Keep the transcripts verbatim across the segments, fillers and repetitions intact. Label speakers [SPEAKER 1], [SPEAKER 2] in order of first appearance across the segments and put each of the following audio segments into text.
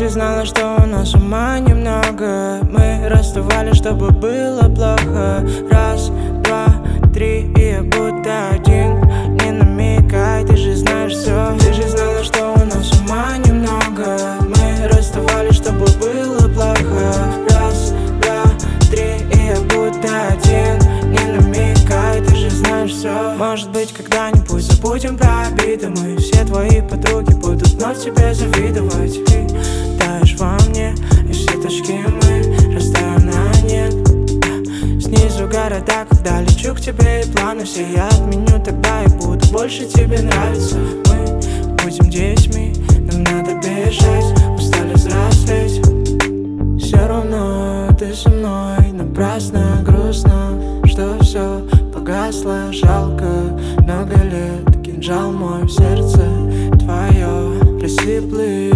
[SPEAKER 1] же знала, что у нас ума немного. Мы расставались, чтобы было плохо. Раз, два, три, и я будто один. Не намекай, ты же знаешь все. Ты же знала, что у нас ума немного. Мы расставались, чтобы было плохо. Раз, два, три, и я будто один. Не намекай, ты же знаешь все. Может быть, когда-нибудь забудем про обиды. Мы все твои подруги будут вновь тебе завидовать. Ты таешь во мне, и все точки мы расставим на нет. Снизу города, когда лечу к тебе, и планы все я отменю тогда, и буду больше тебе нравиться. Мы будем детьми, нам надо бежать, устали взрослеть. Все равно ты со мной, напрасно, грустно, что все погасло, жалко. Много лет, кинжал мой в сердце твое. Прости, please,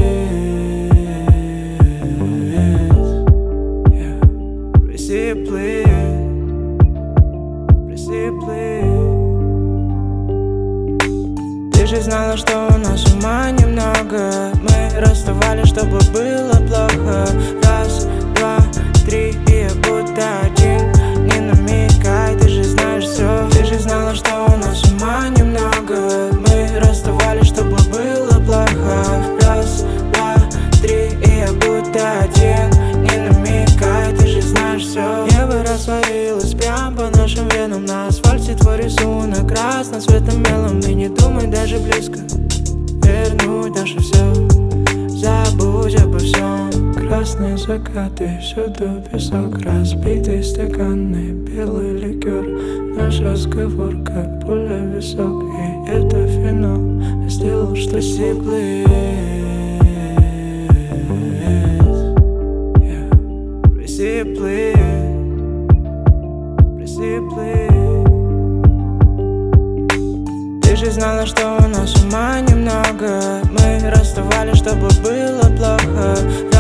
[SPEAKER 1] yeah. Прости, please, прости, please. Ты же знала, что у нас ума немного. Мы расставались, чтобы было плохо. Раз, два, три, и я будто один. Не намекай, ты же знаешь все. Ты же знала, что у нас ума немного. Мы расставались, чтобы было плохо. Раз, два, три, и я будто один. Не намекай, ты же знаешь все. Небо растворилось прям по нашим венам. На асфальте твой рисунок разноцветным мелом. И не думай даже близко вернуть наше все. Забудь обо всем. Красные закаты, всюду песок, разбитый стаканы, белый ликер. Наш разговор как пуля в висок, и это финал. Я сделал, что сиплый. Прости, please, прости, please. Ты же знала, что у нас ума немного. Мы расставались, чтобы было плохо.